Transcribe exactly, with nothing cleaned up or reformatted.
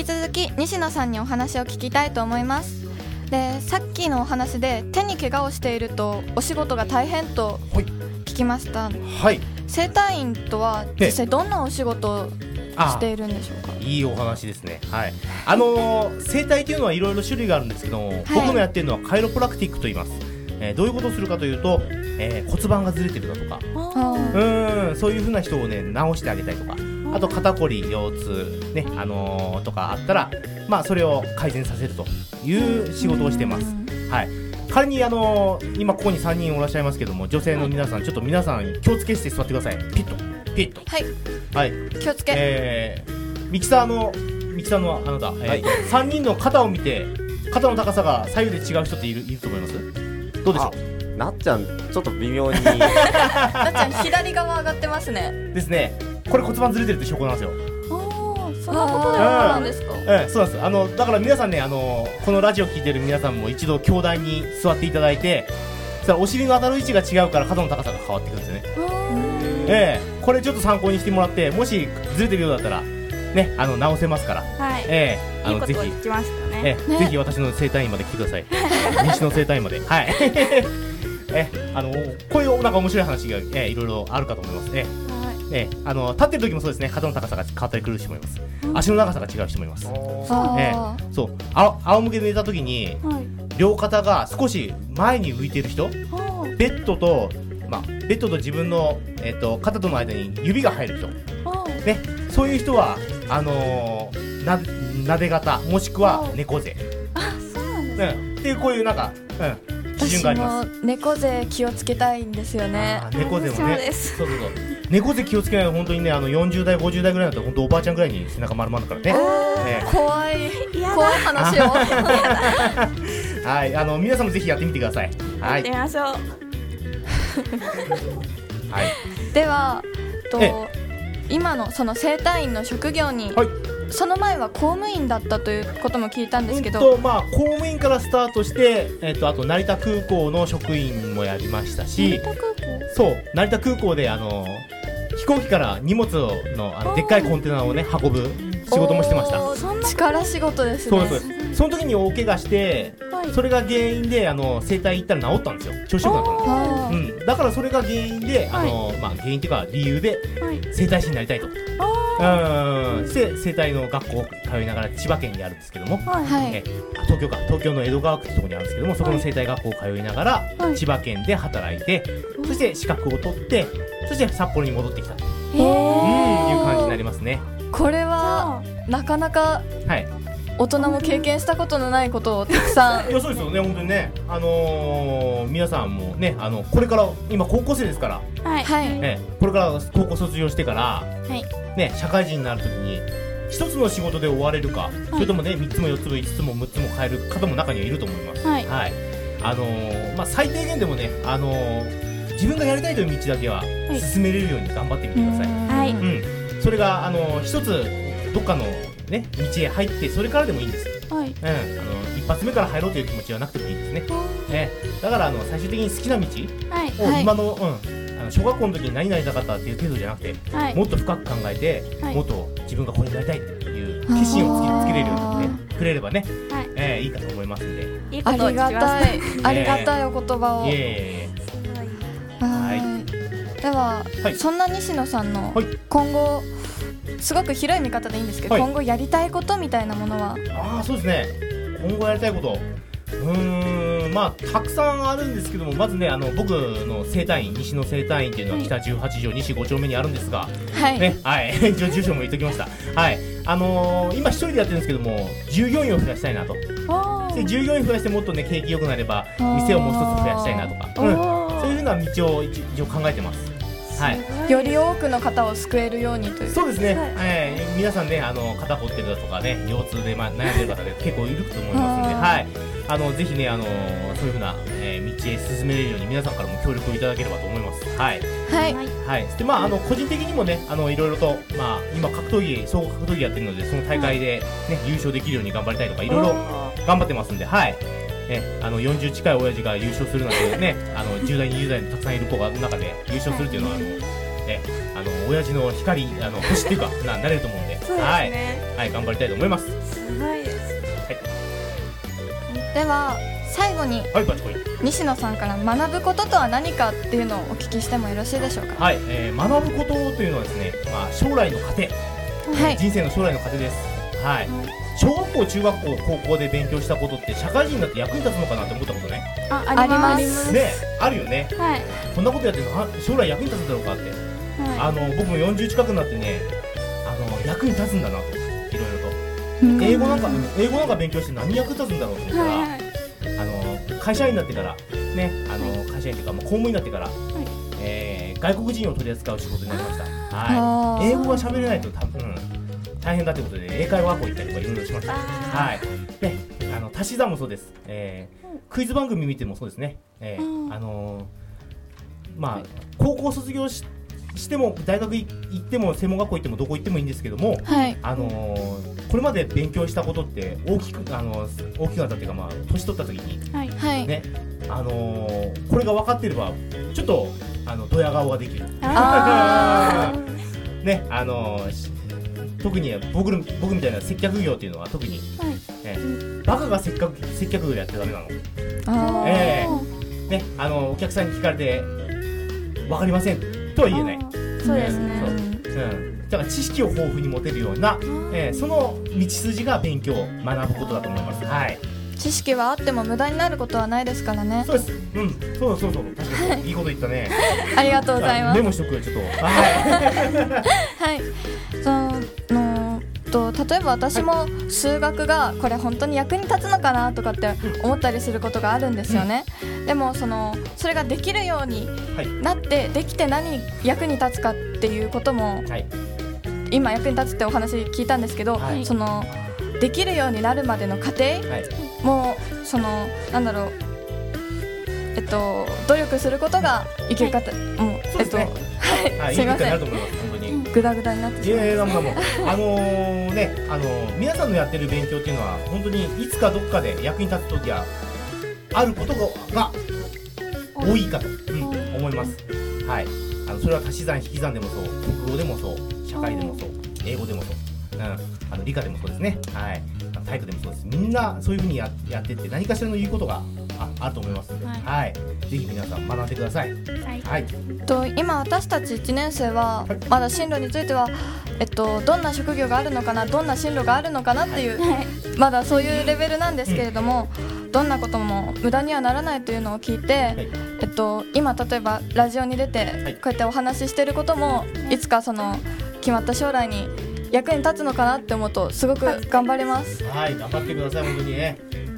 引き続き西野さんにお話を聞きたいと思います。で、さっきのお話で手に怪我をしているとお仕事が大変と聞きました。 はい。 整体院とは実際どんなお仕事をしているんでしょうか。 いいお話ですね。はい。あのー、整体というのはいろいろ種類があるんですけども、はい、僕のやってるのはカイロプラクティックと言います。えー、どういうことをするかというと、えー、骨盤がずれてるだとか、うん、そういう風な人をね直してあげたりとか、あと肩こり、腰痛ね、あのー、とかあったら、まあそれを改善させるという仕事をしてます。はい。仮にあのー、今ここにさんにんおらっしゃいますけども、女性の皆さん、ちょっと皆さん気をつけして座ってください。ピッとピッと。 はい。 はい。 気をつけ。 えー、ミキサーのミキサーのあなた、 はい、 えー、さんにんの肩を見て肩の高さが左右で違う人っているいると思います？どうでしょう？ なっちゃんちょっと微妙になっちゃん左側上がってますね。 ですね。これ骨盤ずれてるって証拠なんですよ。 ああ、そんなことでなんですか？ ええ、そうなんです。あのだから皆さんね、あのこのラジオ聞いてる皆さんも一度教壇に座っていただいて、そしたらお尻の当たる位置が違うから肩の高さが変わってくるんですよね。ええ、これちょっと参考にしてもらって、もしずれてるようだったらね、あの直せますから。 はい。 ええ、あのぜひ聞きましたね。 ええ、ね、ぜひ私の整体院まで来てください。西の整体院まで。はい。え、あのこういうなんか面白い話が、えー、いろいろあるかと思います。えーえー、あの立ってる時もそうですね。肩の高さが変わったりくる人もいます。足の長さが違う人もいます。えー、そう、あ仰向けで寝た時に、はい、両肩が少し前に浮いている人、ベッドと、まあ、ベッドと自分の、えー、と肩との間に指が入る人、ね、そういう人はあのー、ななで型もしくは猫背。 あ、そうなんですね。 うん、っていうこういうなんか、うん、基準があります。 私も猫背気をつけたいんですよね。 猫背もね、 そうそうそうそう、猫背気をつけないと本当にね、あのよんじゅうだいごじゅうだいぐらいだと本当おばあちゃんぐらいに背中丸まるからね。ね、 怖い怖い話をはい、あの皆さんもぜひやってみてください。はい、 やってみましょう。 はい、 ではと今のその整体院の職業に、はい、その前は公務員だったということも聞いたんですけど、 うんとまあ、公務員からスタートして、えー、とあと成田空港の職員もやりましたし、 成田空港、 そう成田空港であの飛行機から荷物をのあのでっかいコンテナをね運ぶ仕事もしてました。 そんな力仕事ですね。 そうです。その時に大怪我して、はい、それが原因であの整体行ったら治ったんですよ。調子よくなったんです、うん、だからそれが原因で、あの、はい、まあ、原因というか理由で整体師になりたいと、はい、うん、で整体の学校通いながら千葉県にあるんですけども、はい、え東京か東京の江戸川区ってところにあるんですけども、そこの整体学校を通いながら、はい、千葉県で働いて、そして資格を取って、そして札幌に戻ってきたと、うん、いう感じになりますね。 これはなかなか、はい、大人も経験したことのないことをたくさんいや、そうですよね、本当にね、あのー、皆さんもね、あのこれから今高校生ですから、 はいね、これから高校卒業してから、はいね、社会人になるときに一つの仕事で終われるか、はい、それともねみっつもよっつもいつつもむっつも変える方も中にはいると思います。はい、はい、あのーまあ、最低限でもね、あのー、自分がやりたいという道だけは進めれるように頑張ってみてください。はい、うん、それが、あのー、一つどっかのね、道へ入ってそれからでもいいんです。はい、うん、あの一発目から入ろうという気持ちはなくてもいいですね。ね、だからあの最終的に好きな道を今の、はい、うん、あの小学校の時に何になりたかったっていう程度じゃなくて、はい、もっと深く考えて、はい、もっと自分がこれになりたいっていう決心をつけつけれるようになってくれればね、はい、えー、いいかと思いますんで。 いいことを聞きました。ありがたい、ありがたいお言葉を。 いえいえいえ、はい、 では、はい、そんな西野さんの今後、はい、すごく広い見方でいいんですけど、はい、今後やりたいことみたいなものは？ ああ、そうですね、今後やりたいこと、うーん、まあたくさんあるんですけども、まずね、あの僕の整体院、西の整体院っていうのは北じゅうはち条西ご丁目にあるんですが、はいね、はい、住所も言っときました。はい、あのー、今一人でやってるんですけども、従業員を増やしたいなと。で従業員増やしてもっとね景気良くなれば店をもう一つ増やしたいなとか、うん、そういうふうな道を一応考えてます。はい、 より多くの方を救えるようにという。 そうですね、はい、えー、皆さんね、あの肩凝ってるだとかね、腰痛で、ま、悩んでる方で結構いると思いますので、はい、あのぜひね、あのそういうふうな、えー、道へ進めれるように皆さんからも協力をいただければと思います。はいはいはい、で、まあ、あの個人的にもね、あのいろいろと、まあ、今格闘技総合格闘技やってるので、その大会で、ね、優勝できるように頑張りたいとかいろいろ頑張ってますんで、はいね、あのよんじゅう近い親父が優勝するなんてね、あのじゅう代にじゅう代のたくさんいる子がの中で優勝するっていうのは、あのね、あの親父の光、あの星っていうかななれると思うんで、 そうですね、 はい、はい、頑張りたいと思います。 ごいです。 はい、では最後に、 はい、バチコイ西野さんから学ぶこととは何かっていうのをお聞きしてもよろしいでしょうか。 はい、えー、学ぶことというのはですね、まあ、将来の糧、はい、人生の将来の糧です。はい、小学校、中学校、高校で勉強したことって社会人になって役に立つのかなって思ったことね。 あ、ありますね、あるよね。 はい、 こんなことやって将来役に立つんだろうかって、はい、あの僕もよんじゅう近くなってね、あの役に立つんだなと、いろいろと英語なんか英語なんか勉強して何役に立つんだろうと思ったら、はいはい、あの会社員になってからね、あの会社員というか、まあ、公務員になってから、はい、えー、外国人を取り扱う仕事になりました。はい、英語が喋れないと多分大変だということで英会話学校行ったりとかいろいろしました。はい、で、あの足し算もそうです。えー、クイズ番組見てもそうですね。えー、あのー、まあ高校卒業し、しても大学行っても専門学校行ってもどこ行ってもいいんですけども、 はい、 あのー、これまで勉強したことって大きく、あのー、大きくなったっていうか、まあ年取った時に、 はい、 ね、あのー、これが分かっていればちょっとあのドヤ顔ができる。 あね、あのー特に 僕, 僕みたいな接客業っていうのは特に、はいね、バカが接客、接客業やってダメなの。 あ、 えーね、あのお客さんに聞かれて分かりませんとは言えない。 そうですね、 そう、うん、だから知識を豊富に持てるような、えー、その道筋が勉強、学ぶことだと思います。はい、 知識はあっても無駄になることはないですからね。 そうです。うん、そうそうそう、確かにいいこと言ったね。 ありがとうございます。 メモしとくよ、ちょっと。はいはい、そのと例えば私も数学がこれ本当に役に立つのかなとかって思ったりすることがあるんですよね。うん、でもそのそれができるようになって、はい、できて何役に立つかっていうことも、はい、今役に立つってお話聞いたんですけど、はい、そのできるようになるまでの過程、はい、もうそのなんだろう、えっと努力することが生きる方、はい、もうえっとはい、すみません、グダグダになってしまいます。 いやいや、もうあのー、ね、あのー、皆さんのやってる勉強っていうのは本当にいつかどっかで役に立つ時はあることが多いかと、うん、思います。はい、あのそれは足し算引き算でもそう、国語でもそう、社会でもそう、英語でもそう、うん、あの理科でもそうですね。はい、体育でもそうです。みんなそういうふうに や, やってって何かしらの言うことが あ, あると思いますので、はいはい、ぜひ皆さん学んでください。はいはい、 と今私たちいちねん生はまだ進路については、えっと、どんな職業があるのかな、どんな進路があるのかなっていう、はい、まだそういうレベルなんですけれども、うん、どんなことも無駄にはならないというのを聞いて、はい、えっと、今例えばラジオに出てこうやってお話ししていることも、いつかその決まった将来に役に立つのかなって思うとすごく頑張れます。 はい、頑張ってください。本当にね、